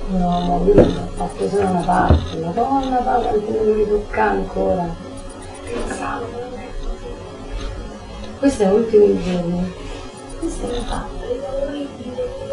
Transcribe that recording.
No, io ho fatto solo una parte, madonna, quanto mi devo toccare ancora. Pensavo, ma non è così. Questi sono gli ultimi giorni. Questo è fatto, le devo dire.